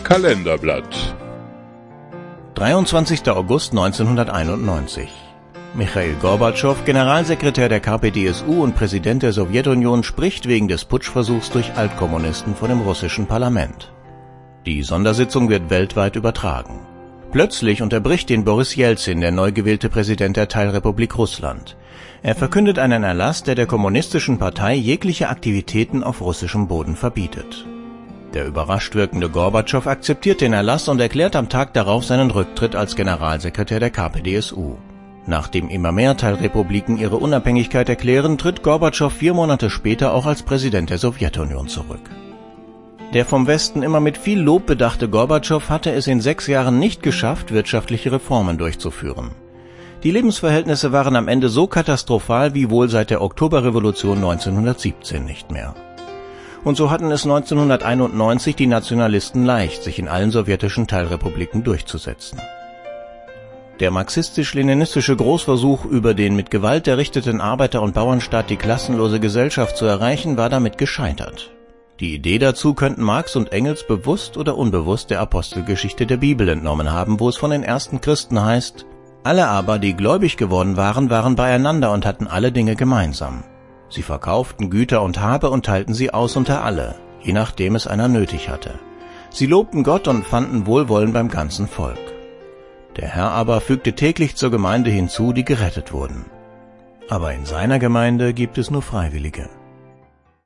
Kalenderblatt. 23. August 1991. Michail Gorbatschow, Generalsekretär der KPdSU und Präsident der Sowjetunion, spricht wegen des Putschversuchs durch Altkommunisten vor dem russischen Parlament. Die Sondersitzung wird weltweit übertragen. Plötzlich unterbricht ihn Boris Jelzin, der neu gewählte Präsident der Teilrepublik Russland. Er verkündet einen Erlass, der kommunistischen Partei jegliche Aktivitäten auf russischem Boden verbietet. Der überrascht wirkende Gorbatschow akzeptiert den Erlass und erklärt am Tag darauf seinen Rücktritt als Generalsekretär der KPdSU. Nachdem immer mehr Teilrepubliken ihre Unabhängigkeit erklären, tritt Gorbatschow 4 Monate später auch als Präsident der Sowjetunion zurück. Der vom Westen immer mit viel Lob bedachte Gorbatschow hatte es in 6 Jahren nicht geschafft, wirtschaftliche Reformen durchzuführen. Die Lebensverhältnisse waren am Ende so katastrophal wie wohl seit der Oktoberrevolution 1917 nicht mehr. Und so hatten es 1991 die Nationalisten leicht, sich in allen sowjetischen Teilrepubliken durchzusetzen. Der marxistisch-leninistische Großversuch, über den mit Gewalt errichteten Arbeiter- und Bauernstaat die klassenlose Gesellschaft zu erreichen, war damit gescheitert. Die Idee dazu könnten Marx und Engels bewusst oder unbewusst der Apostelgeschichte der Bibel entnommen haben, wo es von den ersten Christen heißt: Alle aber, die gläubig geworden waren, waren beieinander und hatten alle Dinge gemeinsam. Sie verkauften Güter und Habe und teilten sie aus unter alle, je nachdem es einer nötig hatte. Sie lobten Gott und fanden Wohlwollen beim ganzen Volk. Der Herr aber fügte täglich zur Gemeinde hinzu, die gerettet wurden. Aber in seiner Gemeinde gibt es nur Freiwillige.